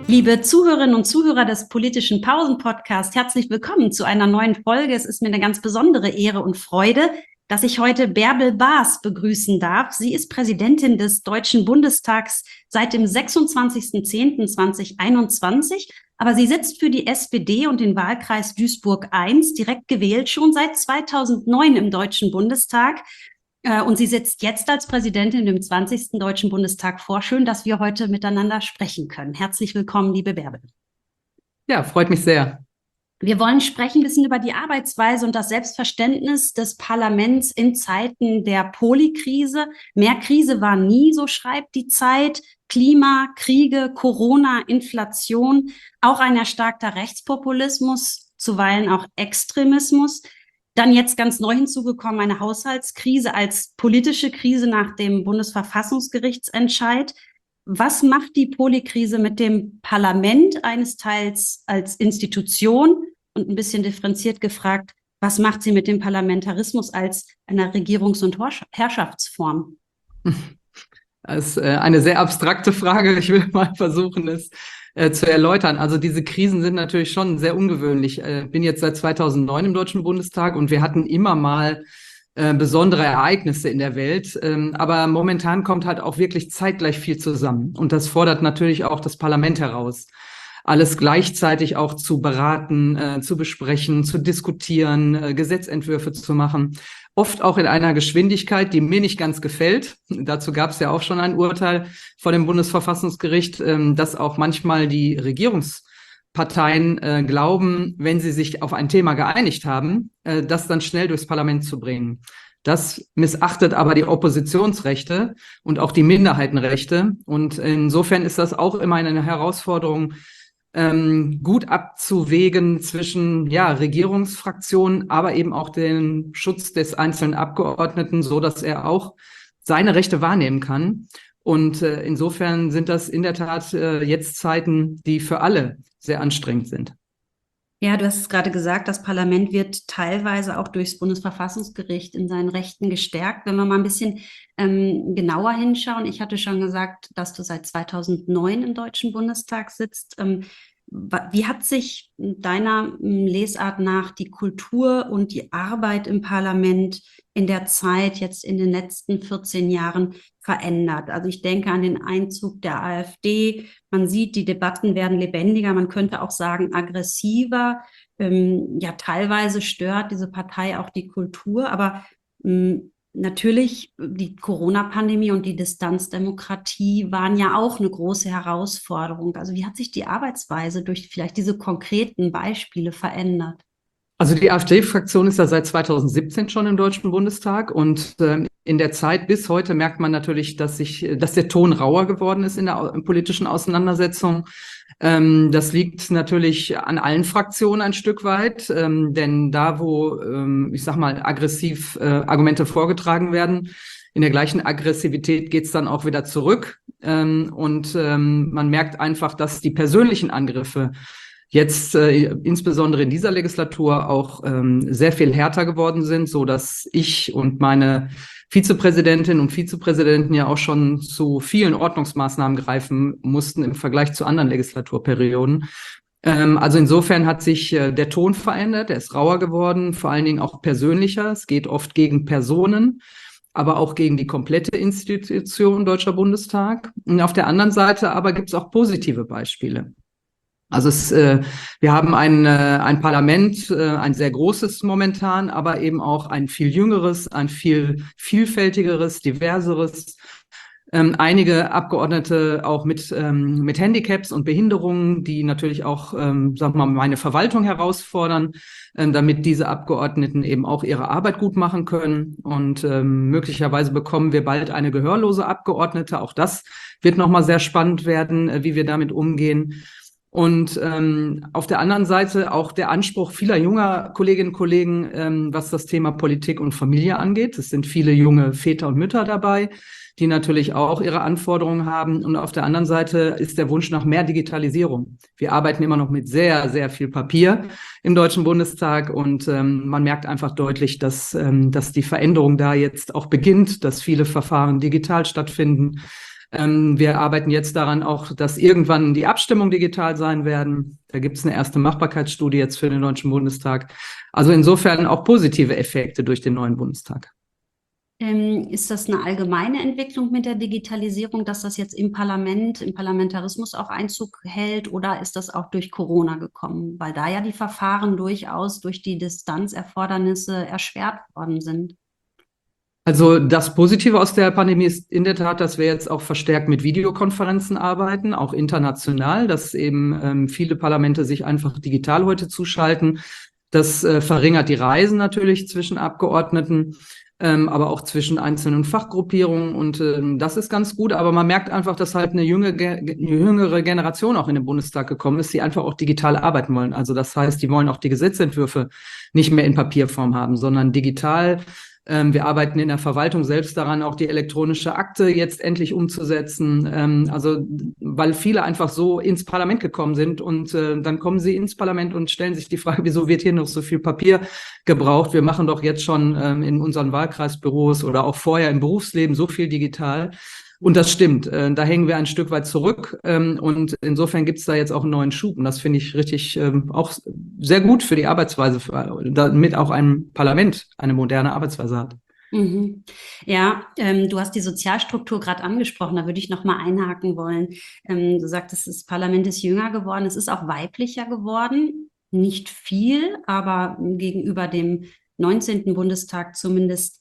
Liebe Zuhörerinnen und Zuhörer des Politischen Pausen-Podcasts, herzlich willkommen zu einer neuen Folge. Es ist mir eine ganz besondere Ehre und Freude, dass ich heute Bärbel Baas begrüßen darf. Sie ist Präsidentin des Deutschen Bundestags seit dem 26.10.2021, aber sie sitzt für die SPD und den Wahlkreis Duisburg I, direkt gewählt, schon seit 2009 im Deutschen Bundestag. Und sie sitzt jetzt als Präsidentin im 20. Deutschen Bundestag vor. Schön, dass wir heute miteinander sprechen können. Herzlich willkommen, liebe Bärbel. Ja, freut mich sehr. Wir wollen sprechen ein bisschen über die Arbeitsweise und das Selbstverständnis des Parlaments in Zeiten der Polykrise. Mehr Krise war nie, so schreibt die Zeit. Klima, Kriege, Corona, Inflation, auch ein erstarkter Rechtspopulismus, zuweilen auch Extremismus. Dann jetzt ganz neu hinzugekommen eine Haushaltskrise als politische Krise nach dem Bundesverfassungsgerichtsentscheid. Was macht die Polykrise mit dem Parlament eines Teils als Institution? Und ein bisschen differenziert gefragt, was macht sie mit dem Parlamentarismus als einer Regierungs- und Herrschaftsform? Das ist eine sehr abstrakte Frage. Ich will mal versuchen, es zu erläutern. Also diese Krisen sind natürlich schon sehr ungewöhnlich. Ich bin jetzt seit 2009 im Deutschen Bundestag und wir hatten immer mal besondere Ereignisse in der Welt. Aber momentan kommt halt auch wirklich zeitgleich viel zusammen. Und das fordert natürlich auch das Parlament heraus, alles gleichzeitig auch zu beraten, zu besprechen, zu diskutieren, Gesetzentwürfe zu machen. Oft auch in einer Geschwindigkeit, die mir nicht ganz gefällt. Dazu gab es ja auch schon ein Urteil vor dem Bundesverfassungsgericht, dass auch manchmal die Regierungsparteien glauben, wenn sie sich auf ein Thema geeinigt haben, das dann schnell durchs Parlament zu bringen. Das missachtet aber die Oppositionsrechte und auch die Minderheitenrechte. Und insofern ist das auch immer eine Herausforderung, gut abzuwägen zwischen Regierungsfraktionen, aber eben auch den Schutz des einzelnen Abgeordneten, so dass er auch seine Rechte wahrnehmen kann. Und insofern sind das in der Tat jetzt Zeiten, die für alle sehr anstrengend sind. Ja, du hast es gerade gesagt, das Parlament wird teilweise auch durchs Bundesverfassungsgericht in seinen Rechten gestärkt. Wenn wir mal ein bisschen genauer hinschauen, ich hatte schon gesagt, dass du seit 2009 im Deutschen Bundestag sitzt. Wie hat sich deiner Lesart nach die Kultur und die Arbeit im Parlament in der Zeit, jetzt in den letzten 14 Jahren verändert? Also ich denke an den Einzug der AfD. Man sieht, die Debatten werden lebendiger. Man könnte auch sagen aggressiver. Teilweise stört diese Partei auch die Kultur. Aber natürlich, die Corona-Pandemie und die Distanzdemokratie waren ja auch eine große Herausforderung. Also wie hat sich die Arbeitsweise durch vielleicht diese konkreten Beispiele verändert? Also die AfD-Fraktion ist ja seit 2017 schon im Deutschen Bundestag und in der Zeit bis heute merkt man natürlich, dass der Ton rauer geworden ist in der politischen Auseinandersetzung. Das liegt natürlich an allen Fraktionen ein Stück weit, denn da, wo, aggressiv Argumente vorgetragen werden, in der gleichen Aggressivität geht's dann auch wieder zurück. Man merkt einfach, dass die persönlichen Angriffe jetzt insbesondere in dieser Legislatur auch sehr viel härter geworden sind, so dass ich und meine Vizepräsidentin und Vizepräsidenten ja auch schon zu vielen Ordnungsmaßnahmen greifen mussten im Vergleich zu anderen Legislaturperioden. Also insofern hat sich der Ton verändert, er ist rauer geworden, vor allen Dingen auch persönlicher. Es geht oft gegen Personen, aber auch gegen die komplette Institution Deutscher Bundestag. Und auf der anderen Seite aber gibt es auch positive Beispiele. Also wir haben ein Parlament, ein sehr großes momentan, aber eben auch ein viel jüngeres, ein viel vielfältigeres, diverseres. Einige Abgeordnete auch mit Handicaps und Behinderungen, die natürlich auch, meine Verwaltung herausfordern, damit diese Abgeordneten eben auch ihre Arbeit gut machen können. Und möglicherweise bekommen wir bald eine gehörlose Abgeordnete. Auch das wird nochmal sehr spannend werden, wie wir damit umgehen. Und auf der anderen Seite auch der Anspruch vieler junger Kolleginnen und Kollegen, was das Thema Politik und Familie angeht. Es sind viele junge Väter und Mütter dabei, die natürlich auch ihre Anforderungen haben. Und auf der anderen Seite ist der Wunsch nach mehr Digitalisierung. Wir arbeiten immer noch mit sehr, sehr viel Papier im Deutschen Bundestag und man merkt einfach deutlich, dass die Veränderung da jetzt auch beginnt, dass viele Verfahren digital stattfinden. Wir arbeiten jetzt daran auch, dass irgendwann die Abstimmungen digital sein werden. Da gibt es eine erste Machbarkeitsstudie jetzt für den Deutschen Bundestag. Also insofern auch positive Effekte durch den neuen Bundestag. Ist das eine allgemeine Entwicklung mit der Digitalisierung, dass das jetzt im Parlament, im Parlamentarismus auch Einzug hält, oder ist das auch durch Corona gekommen? Weil da ja die Verfahren durchaus durch die Distanzerfordernisse erschwert worden sind. Also das Positive aus der Pandemie ist in der Tat, dass wir jetzt auch verstärkt mit Videokonferenzen arbeiten, auch international, dass eben viele Parlamente sich einfach digital heute zuschalten. Das verringert die Reisen natürlich zwischen Abgeordneten, aber auch zwischen einzelnen Fachgruppierungen. Und das ist ganz gut. Aber man merkt einfach, dass halt eine jüngere Generation auch in den Bundestag gekommen ist, die einfach auch digital arbeiten wollen. Also das heißt, die wollen auch die Gesetzentwürfe nicht mehr in Papierform haben, sondern digital. Wir arbeiten in der Verwaltung selbst daran, auch die elektronische Akte jetzt endlich umzusetzen. Also, weil viele einfach so ins Parlament gekommen sind und dann kommen sie ins Parlament und stellen sich die Frage, wieso wird hier noch so viel Papier gebraucht? Wir machen doch jetzt schon in unseren Wahlkreisbüros oder auch vorher im Berufsleben so viel digital. Und das stimmt, da hängen wir ein Stück weit zurück und insofern gibt es da jetzt auch einen neuen Schub und das finde ich richtig auch sehr gut für die Arbeitsweise, damit auch ein Parlament eine moderne Arbeitsweise hat. Mhm. Ja, du hast die Sozialstruktur gerade angesprochen, da würde ich noch mal einhaken wollen. Du sagtest, das Parlament ist jünger geworden, es ist auch weiblicher geworden, nicht viel, aber gegenüber dem 19. Bundestag zumindest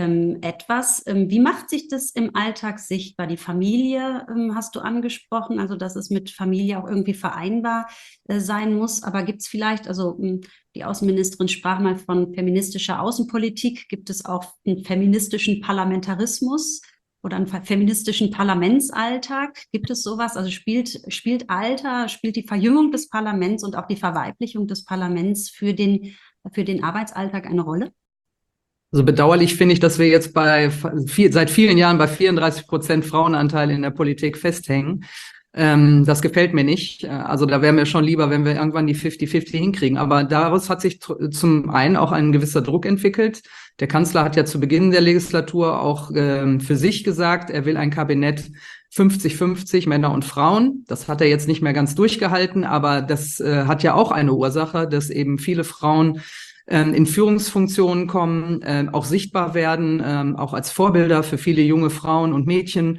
etwas. Wie macht sich das im Alltag sichtbar? Die Familie hast du angesprochen, also dass es mit Familie auch irgendwie vereinbar sein muss. Aber gibt es vielleicht, also die Außenministerin sprach mal von feministischer Außenpolitik, gibt es auch einen feministischen Parlamentarismus oder einen feministischen Parlamentsalltag? Gibt es sowas? Also spielt Alter, spielt die Verjüngung des Parlaments und auch die Verweiblichung des Parlaments für den Arbeitsalltag eine Rolle? Also bedauerlich finde ich, dass wir jetzt seit vielen Jahren bei 34% Frauenanteil in der Politik festhängen. Das gefällt mir nicht. Also da wäre mir schon lieber, wenn wir irgendwann die 50-50 hinkriegen. Aber daraus hat sich zum einen auch ein gewisser Druck entwickelt. Der Kanzler hat ja zu Beginn der Legislatur auch für sich gesagt, er will ein Kabinett 50-50 Männer und Frauen. Das hat er jetzt nicht mehr ganz durchgehalten, aber das hat ja auch eine Ursache, dass eben viele Frauen in Führungsfunktionen kommen, auch sichtbar werden, auch als Vorbilder für viele junge Frauen und Mädchen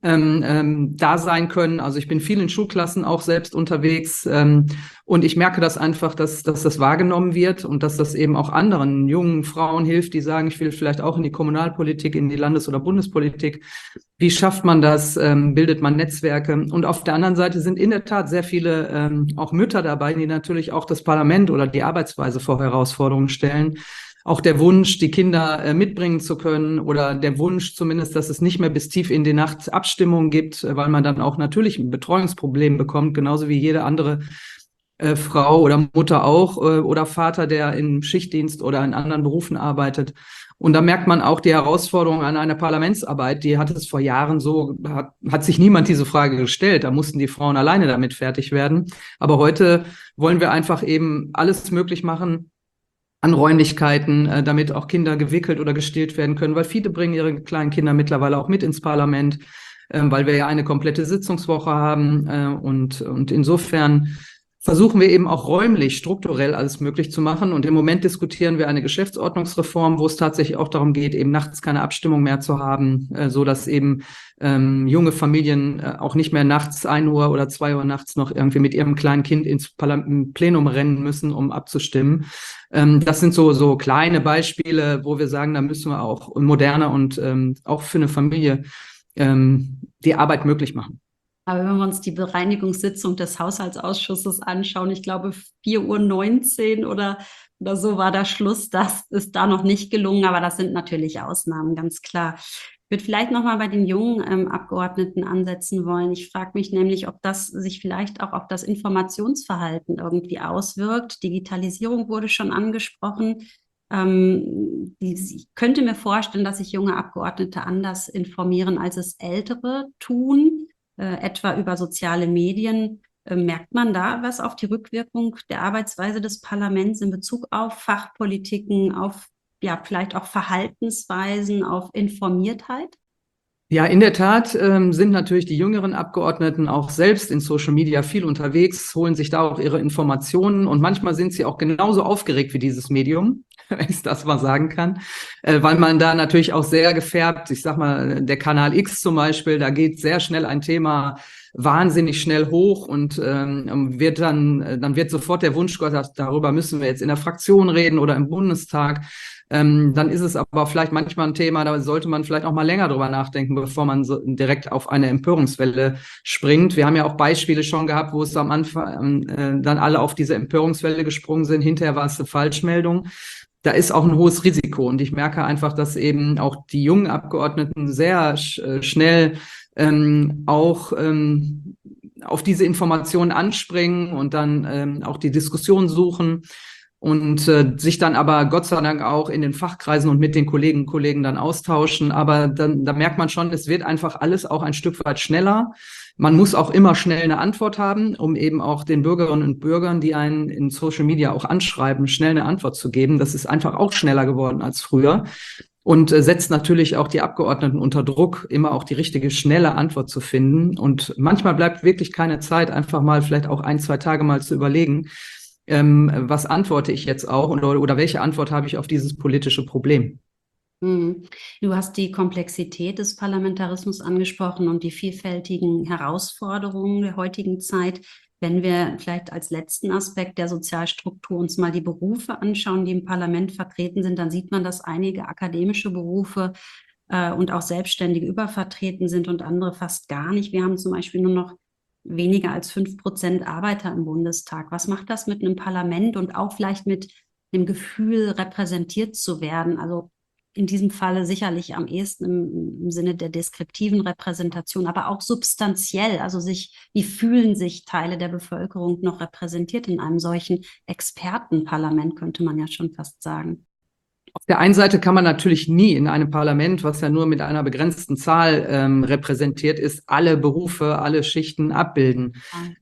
da sein können. Also ich bin viel in Schulklassen auch selbst unterwegs und ich merke das einfach, dass das wahrgenommen wird und dass das eben auch anderen jungen Frauen hilft, die sagen, ich will vielleicht auch in die Kommunalpolitik, in die Landes- oder Bundespolitik. Wie schafft man das? Bildet man Netzwerke? Und auf der anderen Seite sind in der Tat sehr viele auch Mütter dabei, die natürlich auch das Parlament oder die Arbeitsweise vor Herausforderungen stellen. Auch der Wunsch, die Kinder mitbringen zu können oder der Wunsch zumindest, dass es nicht mehr bis tief in die Nacht Abstimmungen gibt, weil man dann auch natürlich ein Betreuungsproblem bekommt, genauso wie jede andere Frau oder Mutter auch oder Vater, der im Schichtdienst oder in anderen Berufen arbeitet. Und da merkt man auch die Herausforderung an einer Parlamentsarbeit, die hat es vor Jahren so, hat sich niemand diese Frage gestellt. Da mussten die Frauen alleine damit fertig werden. Aber heute wollen wir einfach eben alles möglich machen an Räumlichkeiten, damit auch Kinder gewickelt oder gestillt werden können, weil viele bringen ihre kleinen Kinder mittlerweile auch mit ins Parlament, weil wir ja eine komplette Sitzungswoche haben. Und insofern versuchen wir eben auch räumlich, strukturell alles möglich zu machen. Und im Moment diskutieren wir eine Geschäftsordnungsreform, wo es tatsächlich auch darum geht, eben nachts keine Abstimmung mehr zu haben, so dass eben junge Familien auch nicht mehr nachts 1 Uhr oder 2 Uhr nachts noch irgendwie mit ihrem kleinen Kind ins Plenum rennen müssen, um abzustimmen. Das sind so kleine Beispiele, wo wir sagen, da müssen wir auch moderner und auch für eine Familie die Arbeit möglich machen. Aber wenn wir uns die Bereinigungssitzung des Haushaltsausschusses anschauen, ich glaube 4:19 Uhr oder so war der Schluss, das ist da noch nicht gelungen, aber das sind natürlich Ausnahmen, ganz klar. Ich würde vielleicht noch mal bei den jungen Abgeordneten ansetzen wollen. Ich frage mich nämlich, ob das sich vielleicht auch auf das Informationsverhalten irgendwie auswirkt. Digitalisierung wurde schon angesprochen. Ich könnte mir vorstellen, dass sich junge Abgeordnete anders informieren, als es Ältere tun, etwa über soziale Medien. Merkt man da was auf die Rückwirkung der Arbeitsweise des Parlaments in Bezug auf Fachpolitiken, auf ja vielleicht auch Verhaltensweisen, auf Informiertheit? Ja, in der Tat sind natürlich die jüngeren Abgeordneten auch selbst in Social Media viel unterwegs, holen sich da auch ihre Informationen und manchmal sind sie auch genauso aufgeregt wie dieses Medium, wenn ich das mal sagen kann, weil man da natürlich auch sehr gefärbt, ich sag mal, der Kanal X zum Beispiel, da geht sehr schnell ein Thema wahnsinnig schnell hoch und dann wird sofort der Wunsch geäußert, darüber müssen wir jetzt in der Fraktion reden oder im Bundestag. Dann ist es aber vielleicht manchmal ein Thema, da sollte man vielleicht auch mal länger drüber nachdenken, bevor man so direkt auf eine Empörungswelle springt. Wir haben ja auch Beispiele schon gehabt, wo es am Anfang dann alle auf diese Empörungswelle gesprungen sind. Hinterher war es eine Falschmeldung. Da ist auch ein hohes Risiko. Und ich merke einfach, dass eben auch die jungen Abgeordneten sehr schnell auch auf diese Informationen anspringen und dann auch die Diskussion suchen und sich dann aber Gott sei Dank auch in den Fachkreisen und mit den Kolleginnen und Kollegen dann austauschen. Aber dann, da merkt man schon, es wird einfach alles auch ein Stück weit schneller. Man muss auch immer schnell eine Antwort haben, um eben auch den Bürgerinnen und Bürgern, die einen in Social Media auch anschreiben, schnell eine Antwort zu geben. Das ist einfach auch schneller geworden als früher und setzt natürlich auch die Abgeordneten unter Druck, immer auch die richtige, schnelle Antwort zu finden. Und manchmal bleibt wirklich keine Zeit, einfach mal vielleicht auch 1, 2 Tage mal zu überlegen, was antworte ich jetzt auch oder welche Antwort habe ich auf dieses politische Problem. Du hast die Komplexität des Parlamentarismus angesprochen und die vielfältigen Herausforderungen der heutigen Zeit. Wenn wir vielleicht als letzten Aspekt der Sozialstruktur uns mal die Berufe anschauen, die im Parlament vertreten sind, dann sieht man, dass einige akademische Berufe und auch Selbstständige übervertreten sind und andere fast gar nicht. Wir haben zum Beispiel nur noch weniger als 5% Arbeiter im Bundestag. Was macht das mit einem Parlament und auch vielleicht mit dem Gefühl, repräsentiert zu werden? Also in diesem Falle sicherlich am ehesten im Sinne der deskriptiven Repräsentation, aber auch substanziell. Also wie fühlen sich Teile der Bevölkerung noch repräsentiert in einem solchen Expertenparlament, könnte man ja schon fast sagen. Auf der einen Seite kann man natürlich nie in einem Parlament, was ja nur mit einer begrenzten Zahl repräsentiert ist, alle Berufe, alle Schichten abbilden.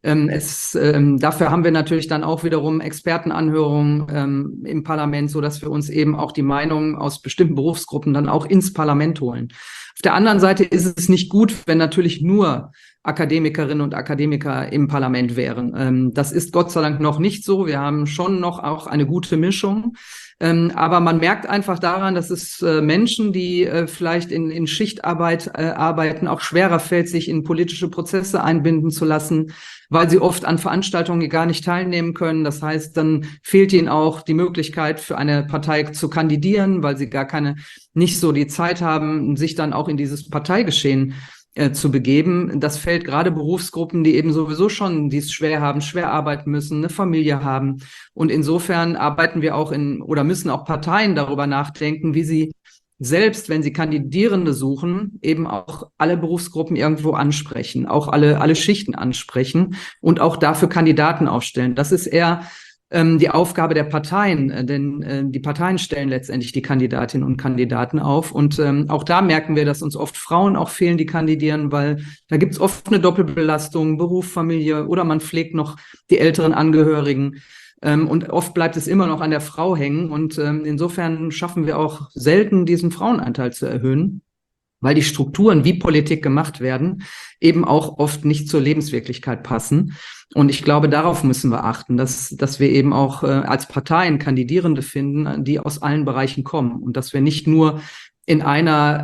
Dafür haben wir natürlich dann auch wiederum Expertenanhörungen im Parlament, so dass wir uns eben auch die Meinungen aus bestimmten Berufsgruppen dann auch ins Parlament holen. Auf der anderen Seite ist es nicht gut, wenn natürlich nur Akademikerinnen und Akademiker im Parlament wären. Das ist Gott sei Dank noch nicht so. Wir haben schon noch auch eine gute Mischung. Aber man merkt einfach daran, dass es Menschen, die vielleicht in Schichtarbeit arbeiten, auch schwerer fällt, sich in politische Prozesse einbinden zu lassen, weil sie oft an Veranstaltungen gar nicht teilnehmen können. Das heißt, dann fehlt ihnen auch die Möglichkeit, für eine Partei zu kandidieren, weil sie nicht so die Zeit haben, sich dann auch in dieses Parteigeschehen zu begeben. Das fällt gerade Berufsgruppen, die eben sowieso schon, die es schwer haben, schwer arbeiten müssen, eine Familie haben. Und insofern arbeiten wir auch oder müssen auch Parteien darüber nachdenken, wie sie selbst, wenn sie Kandidierende suchen, eben auch alle Berufsgruppen irgendwo ansprechen, auch alle Schichten ansprechen und auch dafür Kandidaten aufstellen. Das ist eher die Aufgabe der Parteien, denn die Parteien stellen letztendlich die Kandidatinnen und Kandidaten auf. Und auch da merken wir, dass uns oft Frauen auch fehlen, die kandidieren, weil da gibt es oft eine Doppelbelastung, Beruf, Familie oder man pflegt noch die älteren Angehörigen. Und oft bleibt es immer noch an der Frau hängen. Und insofern schaffen wir auch selten, diesen Frauenanteil zu erhöhen, weil die Strukturen, wie Politik gemacht werden, eben auch oft nicht zur Lebenswirklichkeit passen. Und ich glaube, darauf müssen wir achten, dass wir eben auch als Parteien Kandidierende finden, die aus allen Bereichen kommen und dass wir nicht nur in einer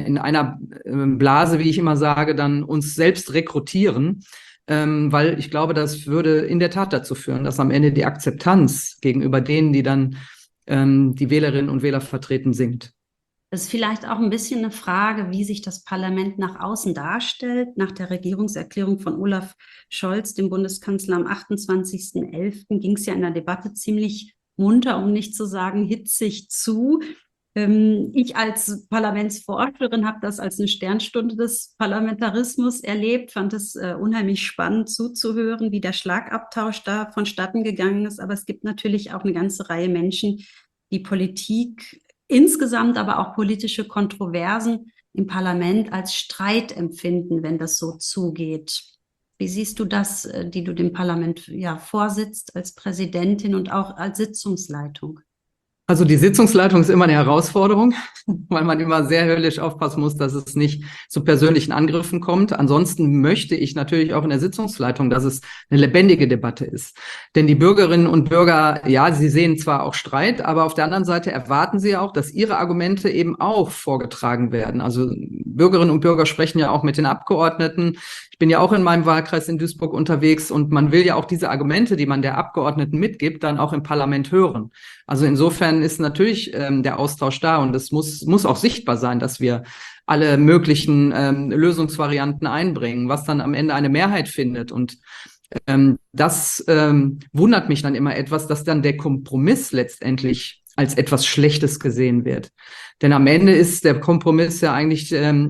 Blase, wie ich immer sage, dann uns selbst rekrutieren, weil ich glaube, das würde in der Tat dazu führen, dass am Ende die Akzeptanz gegenüber denen, die dann die Wählerinnen und Wähler vertreten, sinkt. Das ist vielleicht auch ein bisschen eine Frage, wie sich das Parlament nach außen darstellt. Nach der Regierungserklärung von Olaf Scholz, dem Bundeskanzler, am 28.11. ging es ja in der Debatte ziemlich munter, um nicht zu sagen hitzig zu. Ich als Parlamentsforscherin habe das als eine Sternstunde des Parlamentarismus erlebt, fand es unheimlich spannend zuzuhören, wie der Schlagabtausch da vonstatten gegangen ist. Aber es gibt natürlich auch eine ganze Reihe Menschen, die Politik insgesamt, aber auch politische Kontroversen im Parlament als Streit empfinden, wenn das so zugeht. Wie siehst du das, die du dem Parlament ja vorsitzt als Präsidentin und auch als Sitzungsleitung? Also die Sitzungsleitung ist immer eine Herausforderung, weil man immer sehr höllisch aufpassen muss, dass es nicht zu persönlichen Angriffen kommt. Ansonsten möchte ich natürlich auch in der Sitzungsleitung, dass es eine lebendige Debatte ist. Denn die Bürgerinnen und Bürger, ja, sie sehen zwar auch Streit, aber auf der anderen Seite erwarten sie auch, dass ihre Argumente eben auch vorgetragen werden. Also Bürgerinnen und Bürger sprechen ja auch mit den Abgeordneten. Ich bin ja auch in meinem Wahlkreis in Duisburg unterwegs und man will ja auch diese Argumente, die man der Abgeordneten mitgibt, dann auch im Parlament hören. Also insofern ist natürlich der Austausch da und es muss auch sichtbar sein, dass wir alle möglichen Lösungsvarianten einbringen, was dann am Ende eine Mehrheit findet. Und das wundert mich dann immer etwas, dass dann der Kompromiss letztendlich als etwas Schlechtes gesehen wird. Denn am Ende ist der Kompromiss ja eigentlich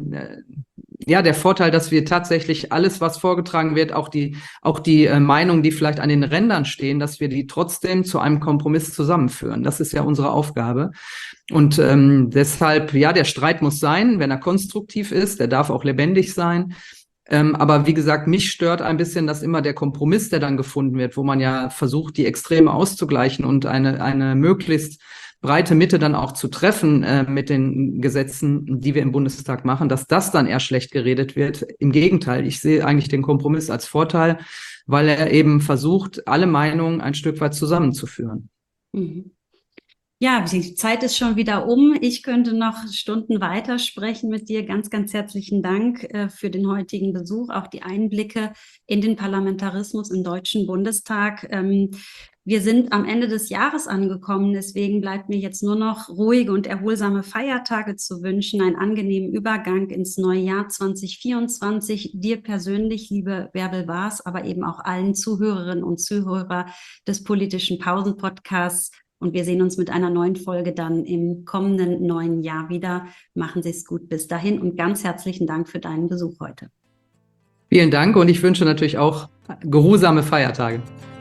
ja der Vorteil, dass wir tatsächlich alles, was vorgetragen wird, auch die Meinungen, die vielleicht an den Rändern stehen, dass wir die trotzdem zu einem Kompromiss zusammenführen. Das ist ja unsere Aufgabe. Und deshalb, ja, der Streit muss sein, wenn er konstruktiv ist, der darf auch lebendig sein. Aber wie gesagt, mich stört ein bisschen, dass immer der Kompromiss, der dann gefunden wird, wo man ja versucht, die Extreme auszugleichen und eine möglichst breite Mitte dann auch zu treffen mit den Gesetzen, die wir im Bundestag machen, dass das dann eher schlecht geredet wird. Im Gegenteil, ich sehe eigentlich den Kompromiss als Vorteil, weil er eben versucht, alle Meinungen ein Stück weit zusammenzuführen. Mhm. Ja, die Zeit ist schon wieder um. Ich könnte noch Stunden weitersprechen mit dir. Ganz, ganz herzlichen Dank für den heutigen Besuch, auch die Einblicke in den Parlamentarismus im Deutschen Bundestag. Wir sind am Ende des Jahres angekommen, deswegen bleibt mir jetzt nur noch ruhige und erholsame Feiertage zu wünschen, einen angenehmen Übergang ins neue Jahr 2024. Dir persönlich, liebe Bärbel Baas, aber eben auch allen Zuhörerinnen und Zuhörer des Politischen Pausen-Podcasts. Und wir sehen uns mit einer neuen Folge dann im kommenden neuen Jahr wieder. Machen Sie es gut bis dahin und ganz herzlichen Dank für deinen Besuch heute. Vielen Dank und ich wünsche natürlich auch geruhsame Feiertage.